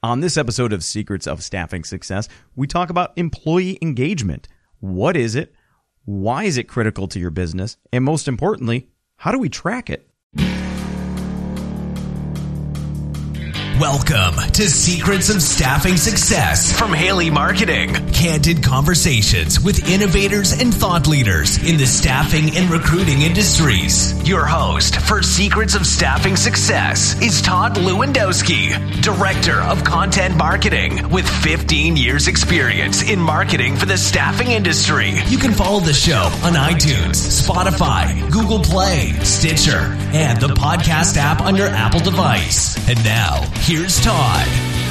On this episode of Secrets of Staffing Success, we talk about employee engagement. What is it? Why is it critical to your business? And most importantly, how do we track it? Welcome to Secrets of Staffing Success from Haley Marketing. Candid conversations with innovators and thought leaders in the staffing and recruiting industries. Your host for Secrets of Staffing Success is Todd Lewandowski, Director of Content Marketing with 15 years experience in marketing for the staffing industry. You can follow the show on iTunes, Spotify, Google Play, Stitcher, and the podcast app on your Apple device. And now, here's Todd.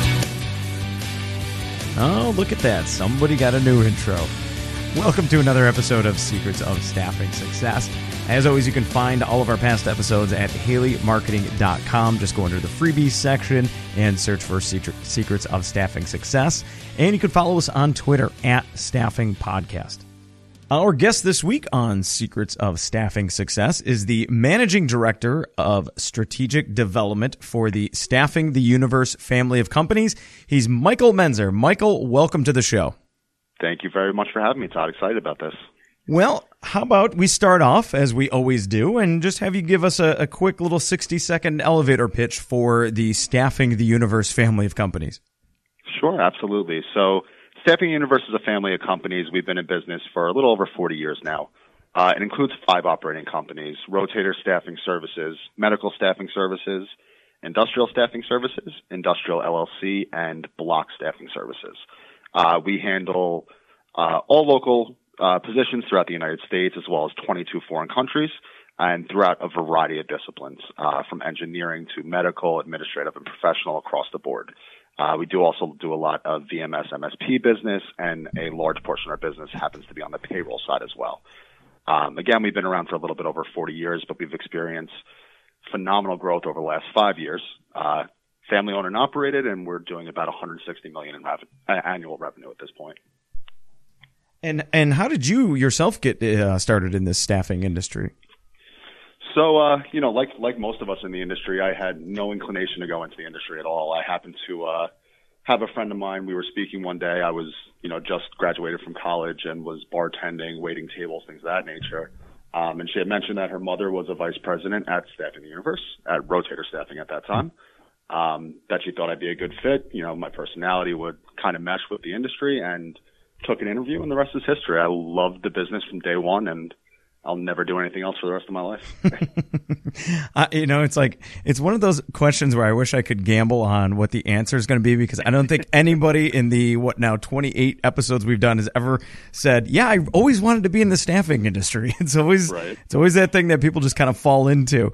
Oh, look at that. Somebody got a new intro. Welcome to another episode of Secrets of Staffing Success. As always, you can find all of our past episodes at haleymarketing.com. Just go under the freebies section and search for Secrets of Staffing Success. And you can follow us on Twitter at Staffing Podcast. Our guest this week on Secrets of Staffing Success is the Managing Director of Strategic Development for the Staffing the Universe family of companies. He's Michael Menzer. Michael, welcome to the show. Thank you very much for having me, Todd. Excited about this. Well, how about we start off, as we always do, and just have you give us a quick little 60-second elevator pitch for the Staffing the Universe family of companies. Sure, absolutely. So Staffing Universe is a family of companies. We've been in business for a little over 40 years now. It includes 5 operating companies: Rotator Staffing Services, Medical Staffing Services, Industrial Staffing Services, Industrial LLC, and Block Staffing Services. We handle all local positions throughout the United States, as well as 22 foreign countries, and throughout a variety of disciplines, from engineering to medical, administrative, and professional across the board. We also do a lot of VMS, MSP business, and a large portion of our business happens to be on the payroll side as well. Again, we've been around for a little bit over 40 years, but we've experienced phenomenal growth over the last 5 years. Family owned and operated, and we're doing about $160 million in annual revenue at this point. And how did you yourself get started in this staffing industry? So, like most of us in the industry, I had no inclination to go into the industry at all. I happened to have a friend of mine. We were speaking one day. I was, just graduated from college and was bartending, waiting tables, things of that nature. And she had mentioned that her mother was a vice president at Staffing the Universe, at Rotator Staffing at that time, that she thought I'd be a good fit. My personality would kind of mesh with the industry, and took an interview, and the rest is history. I loved the business from day one, and I'll never do anything else for the rest of my life. It's one of those questions where I wish I could gamble on what the answer is going to be, because I don't think anybody in the 28 episodes we've done has ever said, yeah, I always wanted to be in the staffing industry. It's always that thing that people just kind of fall into.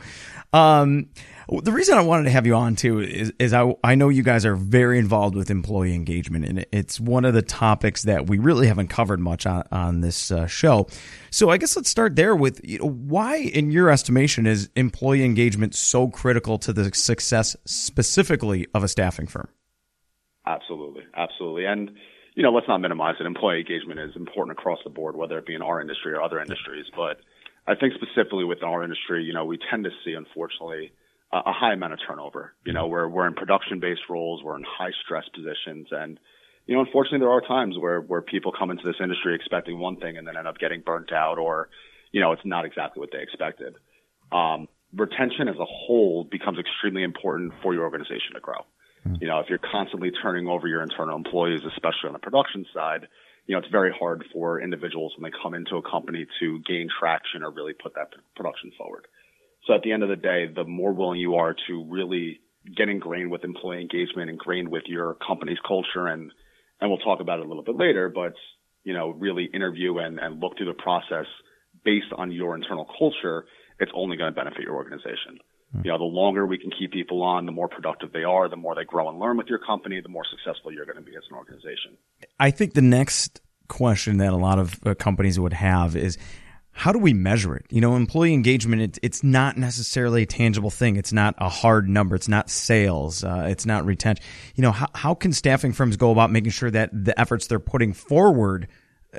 The reason I wanted to have you on too is I know you guys are very involved with employee engagement, and it's one of the topics that we really haven't covered much on this show. So I guess let's start there with why, in your estimation, is employee engagement so critical to the success specifically of a staffing firm? Absolutely. And let's not minimize it. Employee engagement is important across the board, whether it be in our industry or other industries. But I think specifically within our industry, we tend to see, unfortunately, a high amount of turnover. We're in production-based roles, we're in high-stress positions, and unfortunately, there are times where people come into this industry expecting one thing and then end up getting burnt out, or it's not exactly what they expected. Retention as a whole becomes extremely important for your organization to grow. If you're constantly turning over your internal employees, especially on the production side, it's very hard for individuals when they come into a company to gain traction or really put that production forward. So at the end of the day, the more willing you are to really get ingrained with employee engagement, ingrained with your company's culture, and we'll talk about it a little bit later, but, really interview and look through the process based on your internal culture, it's only going to benefit your organization. The longer we can keep people on, the more productive they are, the more they grow and learn with your company, the more successful you're going to be as an organization. I think the next question that a lot of companies would have is, how do we measure it? Employee engagement, it's not necessarily a tangible thing. It's not a hard number. It's not sales. It's not retention. How can staffing firms go about making sure that the efforts they're putting forward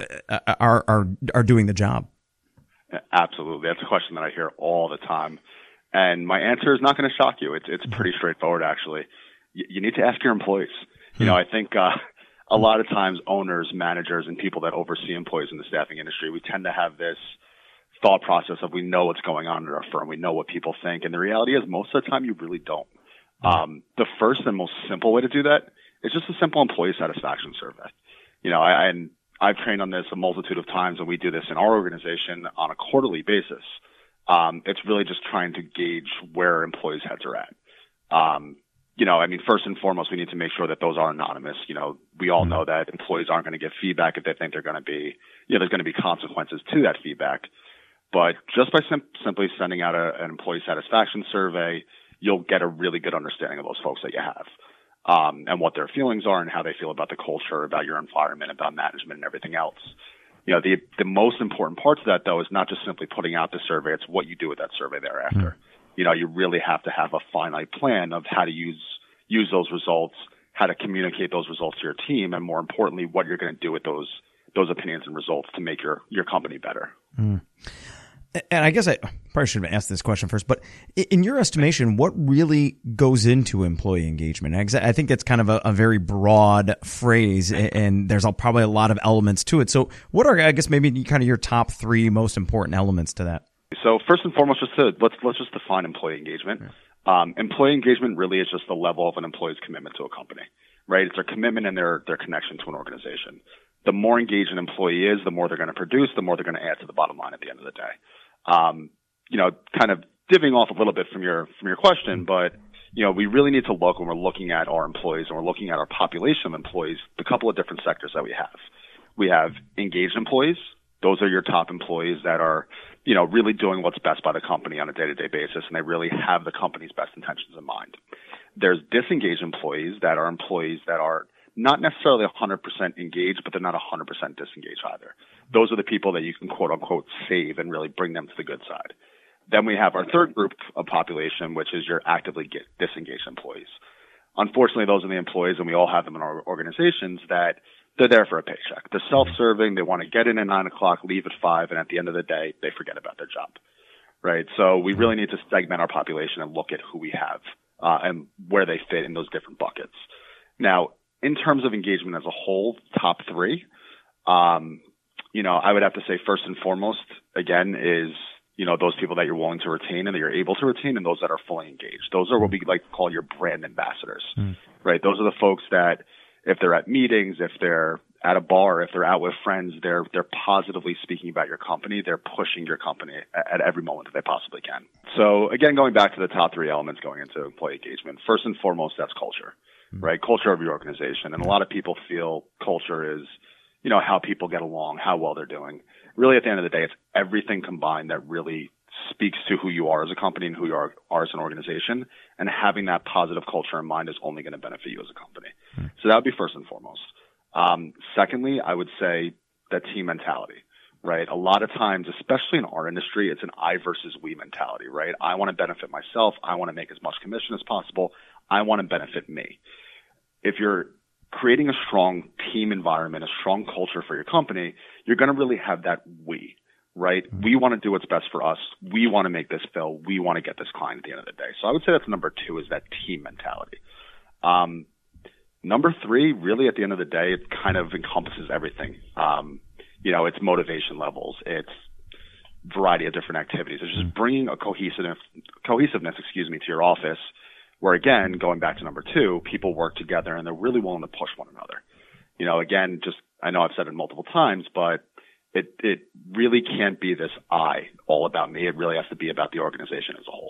are doing the job? Absolutely. That's a question that I hear all the time. And my answer is not going to shock you. It's pretty straightforward, actually. you need to ask your employees. I think a lot of times owners, managers, and people that oversee employees in the staffing industry, we tend to have this thought process of we know what's going on in our firm. We know what people think. And the reality is most of the time you really don't. The first and most simple way to do that is just a simple employee satisfaction survey. I've trained on this a multitude of times, and we do this in our organization on a quarterly basis. It's really just trying to gauge where employees' heads are at. First and foremost, we need to make sure that those are anonymous. We all know that employees aren't going to give feedback if they think they're going to be, there's going to be consequences to that feedback. But just by simply sending out an employee satisfaction survey, you'll get a really good understanding of those folks that you have, and what their feelings are and how they feel about the culture, about your environment, about management and everything else. The most important part of that, though, is not just simply putting out the survey. It's what you do with that survey thereafter. You really have to have a finite plan of how to use those results, how to communicate those results to your team, and more importantly, what you're going to do with those opinions and results to make your company better. And I guess I probably should have asked this question first, but in your estimation, what really goes into employee engagement? I think that's kind of a very broad phrase, and there's probably a lot of elements to it. So what are, I guess, maybe kind of your top three most important elements to that? So first and foremost, let's just define employee engagement. Employee engagement really is just the level of an employee's commitment to a company, right? It's their commitment and their connection to an organization. The more engaged an employee is, the more they're going to produce, the more they're going to add to the bottom line at the end of the day. Kind of divvying off a little bit from your question, but we really need to look when we're looking at our employees and we're looking at our population of employees, the couple of different sectors that we have. We have engaged employees. Those are your top employees that are, really doing what's best by the company on a day-to-day basis, and they really have the company's best intentions in mind. There's disengaged employees that are not necessarily 100% engaged, but they're not 100% disengaged either. Those are the people that you can quote unquote save and really bring them to the good side. Then we have our third group of population, which is your actively disengaged employees. Unfortunately, those are the employees, and we all have them in our organizations, that they're there for a paycheck. They're self-serving. They want to get in at 9 o'clock, leave at 5, and at the end of the day, they forget about their job, right? So we really need to segment our population and look at who we have and where they fit in those different buckets. Now, in terms of engagement as a whole, top three, I would have to say first and foremost, again, is, those people that you're willing to retain and that you're able to retain, and those that are fully engaged. Those are what we like to call your brand ambassadors, right? Those are the folks that if they're at meetings, if they're at a bar, if they're out with friends, they're positively speaking about your company. They're pushing your company at every moment that they possibly can. So again, going back to the top three elements going into employee engagement, first and foremost, that's culture. Right? Culture of your organization. And a lot of people feel culture is, how people get along, how well they're doing. Really, at the end of the day, it's everything combined that really speaks to who you are as a company and who you are as an organization. And having that positive culture in mind is only going to benefit you as a company. So that would be first and foremost. Secondly, I would say that team mentality, right? A lot of times, especially in our industry, it's an I versus we mentality, right? I want to benefit myself. I want to make as much commission as possible. I want to benefit me. If you're creating a strong team environment, a strong culture for your company, you're going to really have that we, right? We want to do what's best for us. We want to make this fill. We want to get this client at the end of the day. So I would say that's number two, is that team mentality. Number three, really at the end of the day, it kind of encompasses everything. It's motivation levels. It's variety of different activities. It's just bringing a cohesiveness, to your office, where again, going back to number two, people work together and they're really willing to push one another. Again, I know I've said it multiple times, but it really can't be this all about me. It really has to be about the organization as a whole.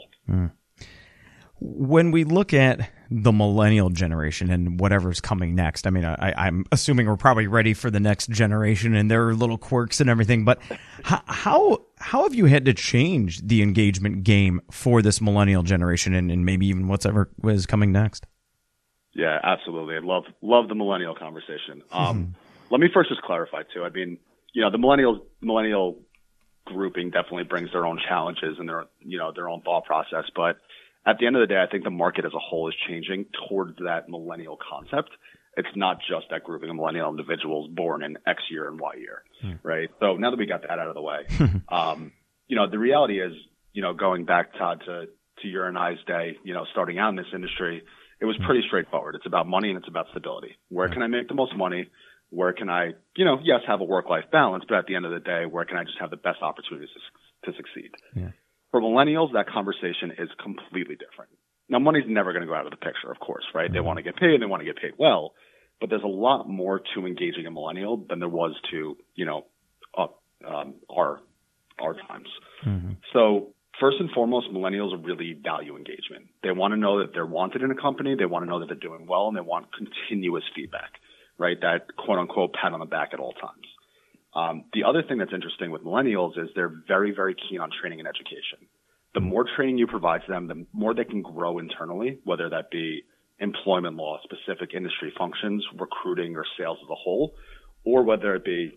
When we look at the millennial generation and whatever's coming next, I'm assuming we're probably ready for the next generation and their little quirks and everything, but how have you had to change the engagement game for this millennial generation and maybe even whatever is coming next? Yeah, absolutely. I love the millennial conversation. Let me first just clarify too. The millennial grouping definitely brings their own challenges and their own thought process, but at the end of the day, I think the market as a whole is changing towards that millennial concept. It's not just that grouping of millennial individuals born in X year and Y year, right? So now that we got that out of the way, the reality is, going back, Todd, to your and I's day, starting out in this industry, it was pretty straightforward. It's about money and it's about stability. Where can I make the most money? Where can I, yes, have a work-life balance, but at the end of the day, where can I just have the best opportunities to succeed? Yeah. For millennials, that conversation is completely different. Now, money's never going to go out of the picture, of course, right? They want to get paid, they want to get paid well, but there's a lot more to engaging a millennial than there was to, our times. Mm-hmm. So first and foremost, millennials really value engagement. They want to know that they're wanted in a company. They want to know that they're doing well, and they want continuous feedback, right? That quote unquote pat on the back at all times. The other thing that's interesting with millennials is they're very, very keen on training and education. The more training you provide to them, the more they can grow internally, whether that be employment law, specific industry functions, recruiting, or sales as a whole, or whether it be,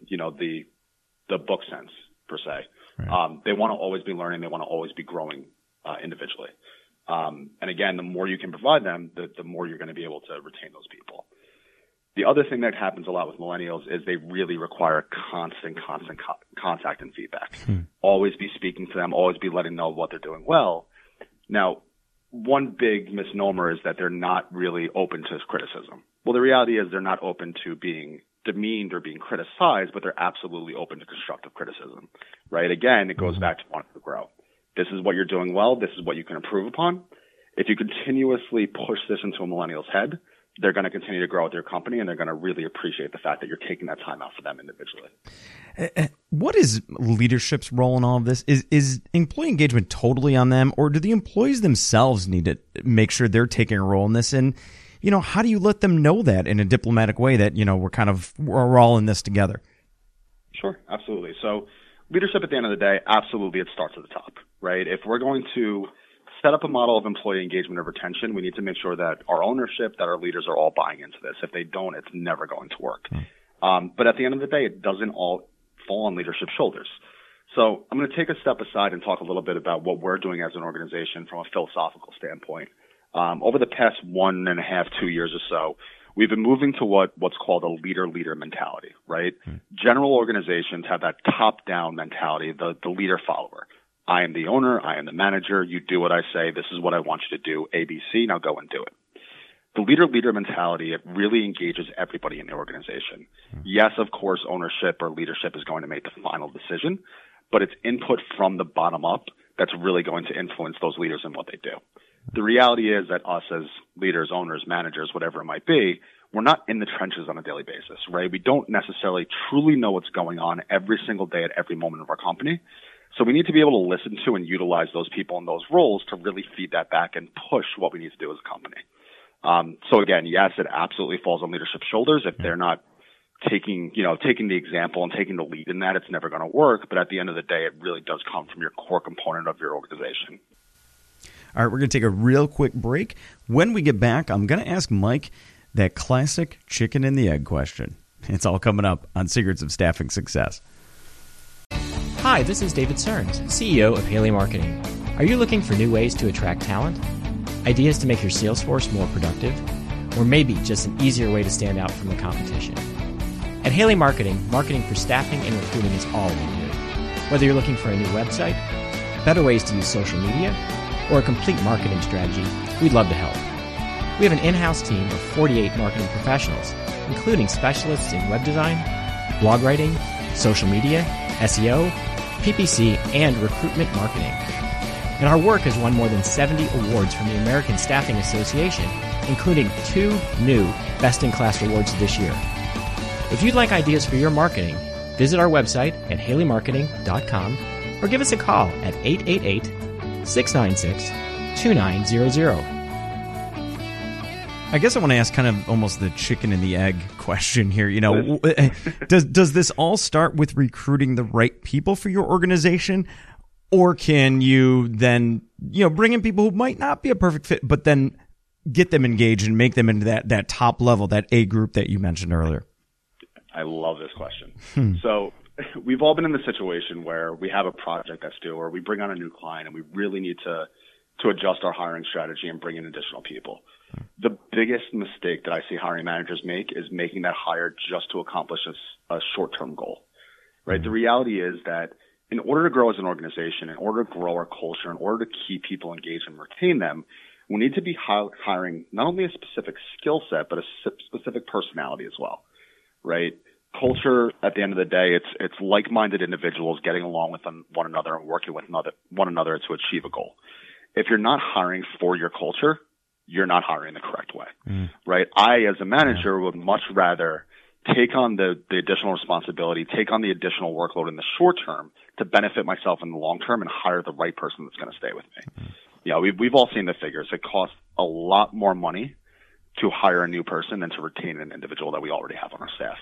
the book sense per se. Right. They want to always be learning. They want to always be growing individually. And again, the more you can provide them, the more you're going to be able to retain those people. The other thing that happens a lot with millennials is they really require constant contact and feedback. Always be speaking to them, always be letting them know what they're doing well. Now, one big misnomer is that they're not really open to criticism. Well, the reality is they're not open to being demeaned or being criticized, but they're absolutely open to constructive criticism, right? Again, it goes back to wanting to grow. This is what you're doing well. This is what you can improve upon. If you continuously push this into a millennial's head, they're going to continue to grow with your company, and they're going to really appreciate the fact that you're taking that time out for them individually. What is leadership's role in all of this? Is employee engagement totally on them, or do the employees themselves need to make sure they're taking a role in this? And, how do you let them know that in a diplomatic way that, we're all in this together? Sure, absolutely. So leadership at the end of the day, absolutely, it starts at the top, right? If we're going to set up a model of employee engagement or retention, we need to make sure that our ownership, that our leaders are all buying into this. If they don't, it's never going to work. But at the end of the day, it doesn't all fall on leadership's shoulders. So I'm going to take a step aside and talk a little bit about what we're doing as an organization from a philosophical standpoint. Over the past 1.5, 2 years or so, we've been moving to what's called a leader-leader mentality, right? General organizations have that top-down mentality, the leader-follower. I am the owner. I am the manager. You do what I say. This is what I want you to do. ABC. Now go and do it. The leader-leader mentality, it really engages everybody in the organization. Yes, of course, ownership or leadership is going to make the final decision, but it's input from the bottom up that's really going to influence those leaders and what they do. The reality is that us as leaders, owners, managers, whatever it might be, we're not in the trenches on a daily basis, right? We don't necessarily truly know what's going on every single day at every moment of our company. So we need to be able to listen to and utilize those people in those roles to really feed that back and push what we need to do as a company. So again, yes, it absolutely falls on leadership's shoulders. If they're not taking the example and taking the lead in that, it's never going to work. But at the end of the day, it really does come from your core component of your organization. All right, we're going to take a real quick break. When we get back, I'm going to ask Mike that classic chicken and the egg question. It's all coming up on Secrets of Staffing Success. Hi, this is David Cerns, CEO of Haley Marketing. Are you looking for new ways to attract talent? Ideas to make your sales force more productive? Or maybe just an easier way to stand out from the competition? At Haley Marketing, marketing for staffing and recruiting is all we do. Whether you're looking for a new website, better ways to use social media, or a complete marketing strategy, we'd love to help. We have an in-house team of 48 marketing professionals, including specialists in web design, blog writing, social media, SEO, PPC, and recruitment marketing. And our work has won more than 70 awards from the American Staffing Association, including 2 new Best in Class awards this year. If you'd like ideas for your marketing, visit our website at haleymarketing.com or give us a call at 888-696-2900. I guess I want to ask kind of almost the chicken and the egg question here. Does this all start with recruiting the right people for your organization? Or can you then, bring in people who might not be a perfect fit, but then get them engaged and make them into that top level, that A group that you mentioned earlier? I love this question. So we've all been in the situation where we have a project that's due, or we bring on a new client and we really need to adjust our hiring strategy and bring in additional people. The biggest mistake that I see hiring managers make is making that hire just to accomplish a short-term goal, right? The reality is that in order to grow as an organization, in order to grow our culture, in order to keep people engaged and retain them, we need to be hiring not only a specific skill set, but a specific personality as well, right? Culture, at the end of the day, it's like-minded individuals getting along with one another and working with one another to achieve a goal. If you're not hiring for your culture, you're not hiring the correct way, right? I, as a manager, would much rather take on the additional responsibility, take on the additional workload in the short term to benefit myself in the long term and hire the right person that's going to stay with me. Yeah, we've all seen the figures. It costs a lot more money to hire a new person than to retain an individual that we already have on our staff.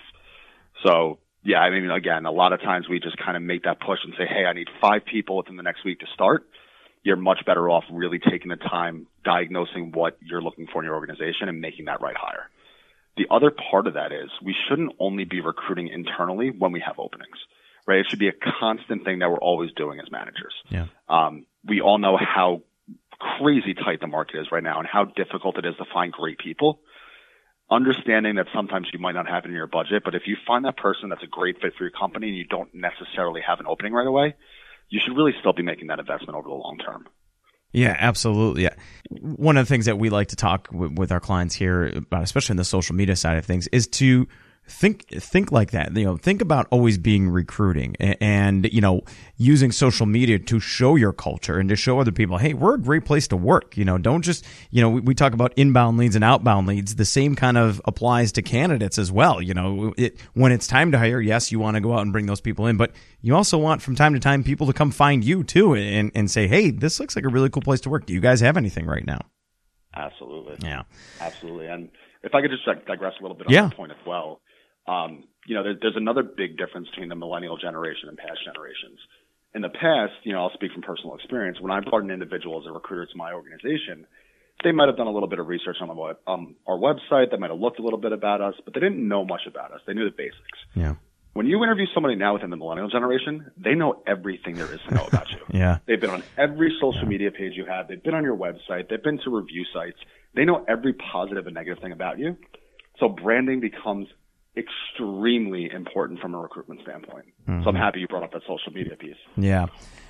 So, yeah, I mean, again, a lot of times we just kind of make that push and say, hey, I need 5 people within the next week to start. You're much better off really taking the time, diagnosing what you're looking for in your organization and making that right hire. The other part of that is we shouldn't only be recruiting internally when we have openings, right? It should be a constant thing that we're always doing as managers. Yeah. We all know how crazy tight the market is right now and how difficult it is to find great people. Understanding that sometimes you might not have it in your budget, but if you find that person that's a great fit for your company and you don't necessarily have an opening right away, you should really still be making that investment over the long term. Yeah, absolutely. Yeah. One of the things that we like to talk with our clients here about, especially in the social media side of things, is to think like that. Think about always being recruiting and using social media to show your culture and to show other people, hey, we're a great place to work. Don't just, we talk about inbound leads and outbound leads. The same kind of applies to candidates as well. When it's time to hire, yes, you want to go out and bring those people in, but you also want from time to time people to come find you too and say, hey, this looks like a really cool place to work. Do you guys have anything right now? Absolutely. Yeah. Absolutely. And if I could just digress a little bit on that point as well. There's another big difference between the millennial generation and past generations. In the past, I'll speak from personal experience. When I brought an individual as a recruiter to my organization, they might have done a little bit of research on our website. They might have looked a little bit about us, but they didn't know much about us. They knew the basics. Yeah. When you interview somebody now within the millennial generation, they know everything there is to know about you. Yeah. They've been on every social media page you have. They've been on your website. They've been to review sites. They know every positive and negative thing about you. So branding becomes extremely important from a recruitment standpoint. Mm-hmm. So I'm happy you brought up that social media piece. Yeah.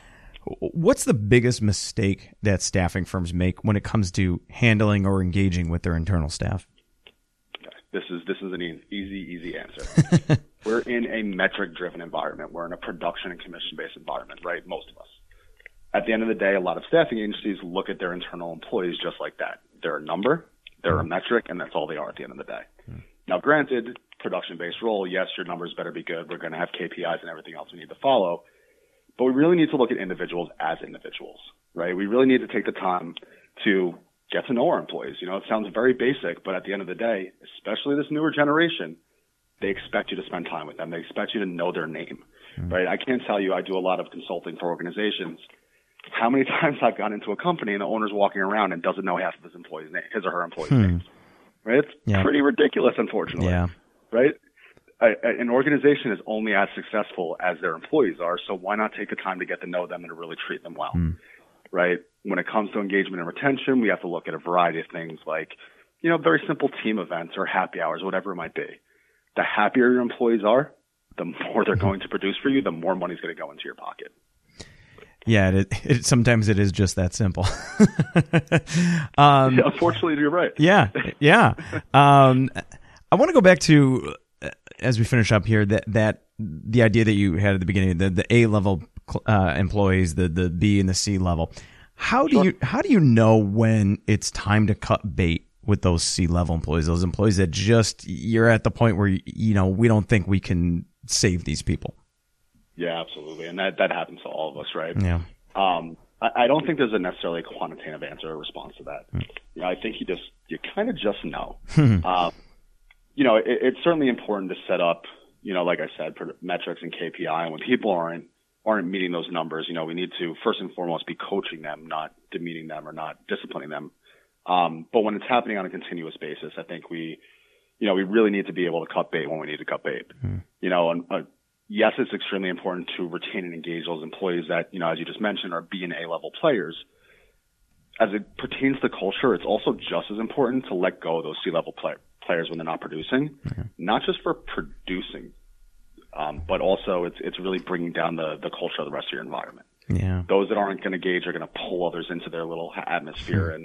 What's the biggest mistake that staffing firms make when it comes to handling or engaging with their internal staff? Okay. This is an easy answer. We're in a metric-driven environment. We're in a production and commission-based environment, right? Most of us. At the end of the day, a lot of staffing agencies look at their internal employees just like that. They're a number, they're a metric, and that's all they are at the end of the day. Mm-hmm. Now, granted, production-based role, yes, your numbers better be good. We're going to have KPIs and everything else we need to follow. But we really need to look at individuals as individuals, right? We really need to take the time to get to know our employees. It sounds very basic, but at the end of the day, especially this newer generation, they expect you to spend time with them. They expect you to know their name, right? I can't tell you, I do a lot of consulting for organizations. How many times I've gone into a company and the owner's walking around and doesn't know half of his or her employees' names, right? It's pretty ridiculous, unfortunately. Yeah. Right? An organization is only as successful as their employees are, so why not take the time to get to know them and to really treat them well, right? When it comes to engagement and retention, we have to look at a variety of things like, very simple team events or happy hours, whatever it might be. The happier your employees are, the more they're going to produce for you, the more money's going to go into your pocket. Yeah, sometimes it is just that simple. Unfortunately, you're right. Yeah. I want to go back to, as we finish up here, that the idea that you had at the beginning, the A-level employees, the B and the C level. How do you know when it's time to cut bait with those C-level employees, those employees that just, you're at the point where, we don't think we can save these people? Yeah, absolutely. And that happens to all of us, right? Yeah. I don't think there's necessarily a quantitative answer or response to that. I think you kind of just know. It's certainly important to set up, like I said, metrics and KPI. And when people aren't meeting those numbers, we need to first and foremost be coaching them, not demeaning them or not disciplining them. But when it's happening on a continuous basis, I think we really need to be able to cut bait when we need to cut bait. Yes, it's extremely important to retain and engage those employees that, as you just mentioned, are B and A level players. As it pertains to culture, it's also just as important to let go of those C-level players when they're not producing, not just for producing, but also it's really bringing down the culture of the rest of your environment. Yeah. Those that aren't going to engage are going to pull others into their little atmosphere, and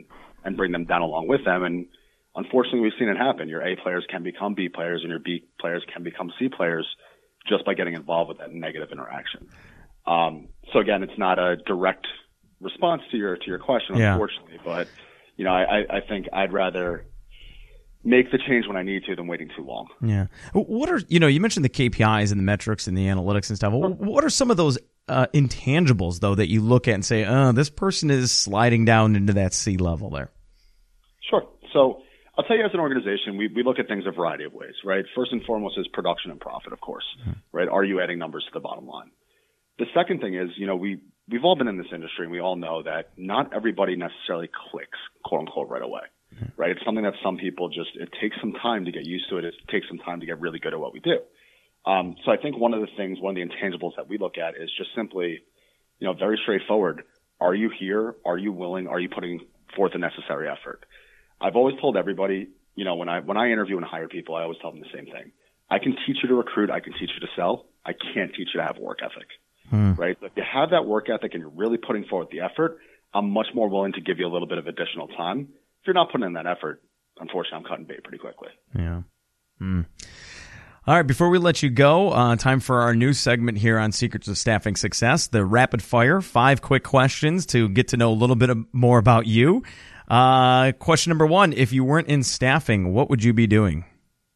and bring them down along with them. And unfortunately, we've seen it happen. Your A players can become B players and your B players can become C players just by getting involved with that negative interaction. So again, it's not a direct response to your question, unfortunately, but I think I'd rather make the change when I need to than waiting too long. Yeah. What are, you mentioned the KPIs and the metrics and the analytics and stuff. What are some of those intangibles, though, that you look at and say, this person is sliding down into that C level there? Sure. So I'll tell you, as an organization, we look at things a variety of ways, right? First and foremost is production and profit, of course, right? Are you adding numbers to the bottom line? The second thing is, we've all been in this industry and we all know that not everybody necessarily clicks, quote unquote, right away. Right. It's something that some people it takes some time to get used to it. It takes some time to get really good at what we do. So I think one of the intangibles that we look at is just simply, very straightforward. Are you here? Are you willing? Are you putting forth the necessary effort? I've always told everybody, when I interview and hire people, I always tell them the same thing. I can teach you to recruit. I can teach you to sell. I can't teach you to have work ethic. Right. If you have that work ethic and you're really putting forth the effort, I'm much more willing to give you a little bit of additional time. If you're not putting in that effort, unfortunately, I'm cutting bait pretty quickly. Yeah. All right. Before we let you go, time for our new segment here on Secrets of Staffing Success, the Rapid Fire, 5 quick questions to get to know a little bit more about you. Question number 1, if you weren't in staffing, what would you be doing?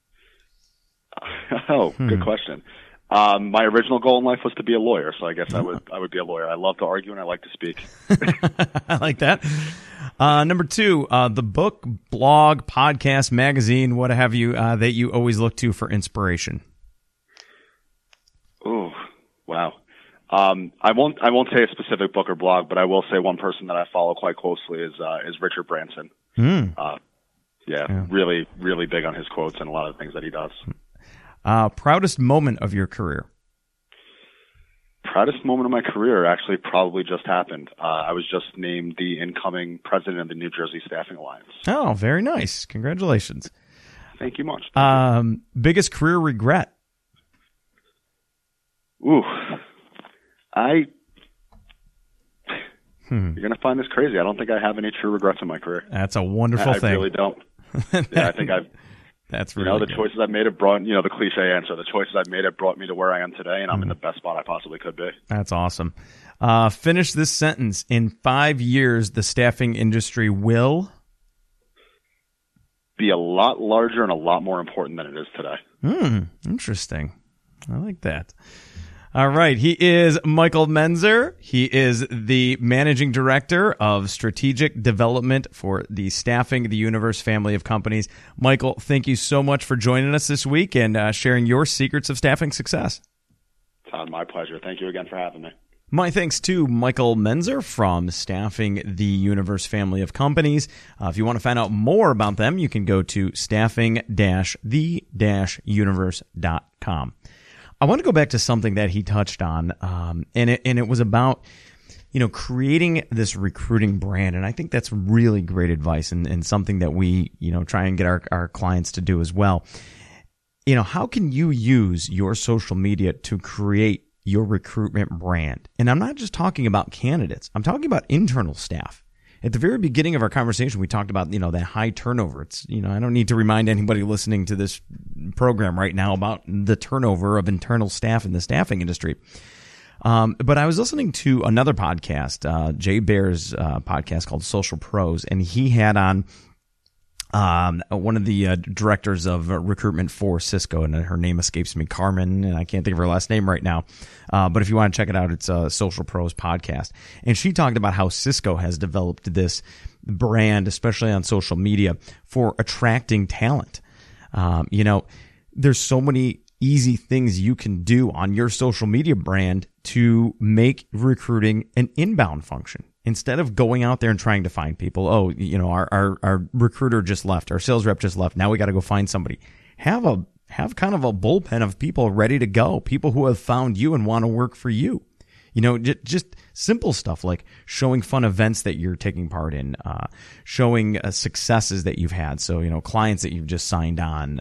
Good question. My original goal in life was to be a lawyer, so I guess I would be a lawyer. I love to argue and I like to speak. I like that. Number 2, the book, blog, podcast, magazine, what have you, that you always look to for inspiration. Oh, wow. I won't say a specific book or blog, but I will say one person that I follow quite closely is Richard Branson. Really, really big on his quotes and a lot of the things that he does. Proudest moment of your career? Proudest moment of my career actually probably just happened. I was just named the incoming president of the New Jersey Staffing Alliance. Oh, very nice. Congratulations. Thank you much. Biggest career regret? Ooh. You're going to find this crazy. I don't think I have any true regrets in my career. That's a wonderful thing. I really don't. I think That's really the choices I've made have brought, the cliche answer, the choices I've made have brought me to where I am today, and I'm in the best spot I possibly could be. That's awesome. Finish this sentence. In 5 years, the staffing industry will be a lot larger and a lot more important than it is today. Interesting. I like that. All right. He is Michael Menzer. He is the Managing Director of Strategic Development for the Staffing the Universe family of companies. Michael, thank you so much for joining us this week and sharing your secrets of staffing success. Todd, my pleasure. Thank you again for having me. My thanks to Michael Menzer from Staffing the Universe family of companies. If you want to find out more about them, you can go to staffing-the-universe.com. I want to go back to something that he touched on, and it was about, creating this recruiting brand. And I think that's really great advice and something that we, try and get our clients to do as well. How can you use your social media to create your recruitment brand? And I'm not just talking about candidates. I'm talking about internal staff. At the very beginning of our conversation, we talked about, that high turnover. It's, I don't need to remind anybody listening to this program right now about the turnover of internal staff in the staffing industry. But I was listening to another podcast, Jay Baer's podcast called Social Pros, and he had on one of the directors of recruitment for Cisco, and her name escapes me, Carmen, and I can't think of her last name right now. But if you want to check it out, it's a Social Pros podcast. And she talked about how Cisco has developed this brand, especially on social media, for attracting talent. There's so many easy things you can do on your social media brand to make recruiting an inbound function. Instead of going out there and trying to find people, our recruiter just left, our sales rep just left, now we got to go find somebody. Have kind of a bullpen of people ready to go, people who have found you and want to work for you. Just simple stuff like showing fun events that you're taking part in, showing successes that you've had. So, clients that you've just signed on,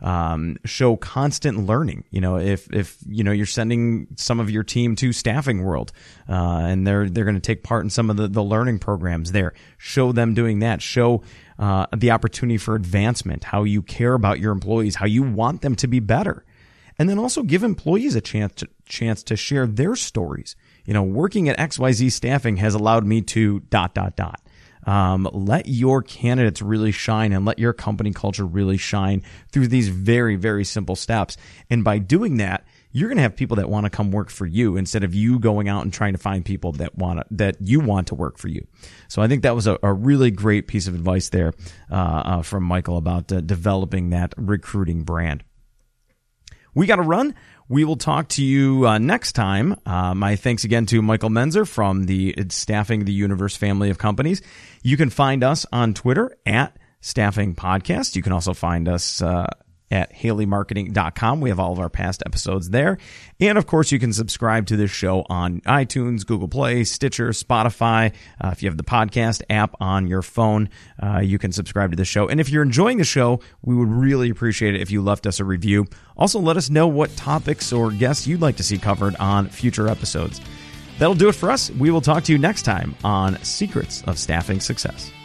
show constant learning. If you're sending some of your team to Staffing World, and they're going to take part in some of the learning programs there, show them doing that. Show the opportunity for advancement, how you care about your employees, how you want them to be better. And then also give employees a chance to share their stories. Working at XYZ Staffing has allowed me to ... Let your candidates really shine and let your company culture really shine through these very, very simple steps. And by doing that, you're going to have people that want to come work for you instead of you going out and trying to find people that you want to work for you. So I think that was a really great piece of advice there from Michael about developing that recruiting brand. We got to run. We will talk to you next time. My thanks again to Michael Menzer from the Staffing the Universe family of companies. You can find us on Twitter at Staffing Podcast. You can also find us at HaleyMarketing.com. We have all of our past episodes there. And of course, you can subscribe to this show on iTunes, Google Play, Stitcher, Spotify. If you have the podcast app on your phone, you can subscribe to the show. And if you're enjoying the show, we would really appreciate it if you left us a review. Also, let us know what topics or guests you'd like to see covered on future episodes. That'll do it for us. We will talk to you next time on Secrets of Staffing Success.